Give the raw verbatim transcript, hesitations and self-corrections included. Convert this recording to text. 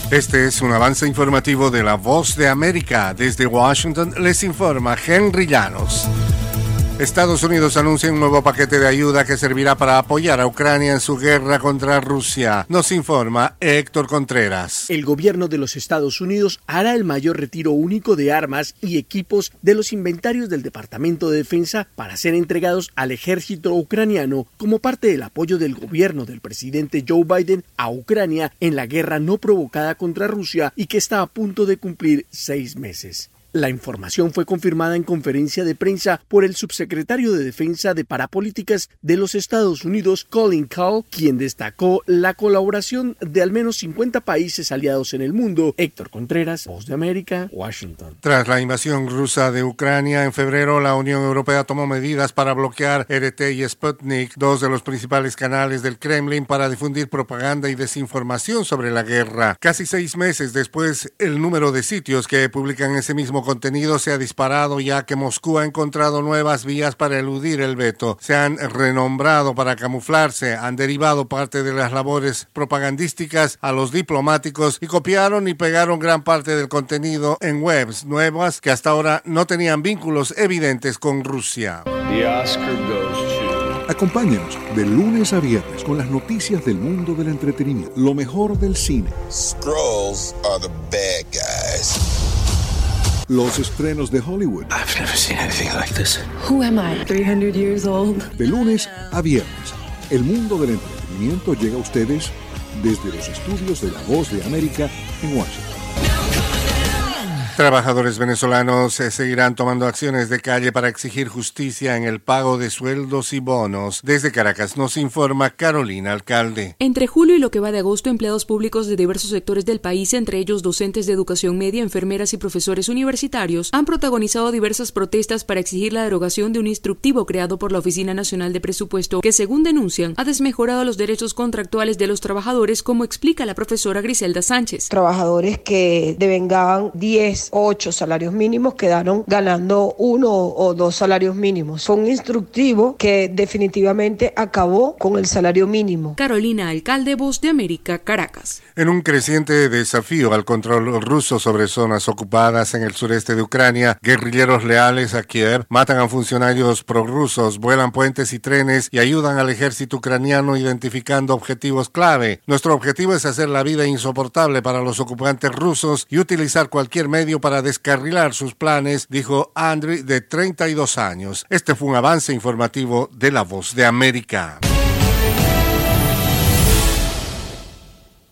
Este es un avance informativo de La Voz de América. Desde Washington les informa Henry Llanos. Estados Unidos anuncia un nuevo paquete de ayuda que servirá para apoyar a Ucrania en su guerra contra Rusia. Nos informa Héctor Contreras. El gobierno de los Estados Unidos hará el mayor retiro único de armas y equipos de los inventarios del Departamento de Defensa para ser entregados al ejército ucraniano como parte del apoyo del gobierno del presidente Joe Biden a Ucrania en la guerra no provocada contra Rusia y que está a punto de cumplir seis meses. La información fue confirmada en conferencia de prensa por el subsecretario de Defensa de Parapolíticas de los Estados Unidos, Colin Kahl, quien destacó la colaboración de al menos cincuenta países aliados en el mundo. Héctor Contreras, Voz de América, Washington. Tras la invasión rusa de Ucrania en febrero, la Unión Europea tomó medidas para bloquear R T y Sputnik, dos de los principales canales del Kremlin, para difundir propaganda y desinformación sobre la guerra. Casi seis meses después, el número de sitios que publican ese mismo contenido se ha disparado, ya que Moscú ha encontrado nuevas vías para eludir el veto. Se han renombrado para camuflarse, han derivado parte de las labores propagandísticas a los diplomáticos y copiaron y pegaron gran parte del contenido en webs nuevas que hasta ahora no tenían vínculos evidentes con Rusia. The Oscar goes to... Acompáñenos de lunes a viernes con las noticias del mundo del entretenimiento, lo mejor del cine. Skrulls are the bad guys. Los estrenos de Hollywood. I've never seen anything like this. Who am I? three hundred years old. De lunes a viernes, el mundo del entretenimiento llega a ustedes desde los estudios de La Voz de América en Washington. Trabajadores venezolanos eh, seguirán tomando acciones de calle para exigir justicia en el pago de sueldos y bonos. Desde Caracas nos informa Carolina Alcalde. Entre julio y lo que va de agosto, empleados públicos de diversos sectores del país, entre ellos docentes de educación media, enfermeras y profesores universitarios, han protagonizado diversas protestas para exigir la derogación de un instructivo creado por la Oficina Nacional de Presupuesto que, según denuncian, ha desmejorado los derechos contractuales de los trabajadores, como explica la profesora Griselda Sánchez. Trabajadores que devengaban diez ocho salarios mínimos quedaron ganando uno o dos salarios mínimos. Fue un instructivo que definitivamente acabó con el salario mínimo. Carolina Alcalde, Voz de América, Caracas. En un creciente desafío al control ruso sobre zonas ocupadas en el sureste de Ucrania, guerrilleros leales a Kiev matan a funcionarios prorrusos, vuelan puentes y trenes y ayudan al ejército ucraniano identificando objetivos clave. Nuestro objetivo es hacer la vida insoportable para los ocupantes rusos y utilizar cualquier medio para descarrilar sus planes, dijo Andriy, de treinta y dos años. Este fue un avance informativo de La Voz de América.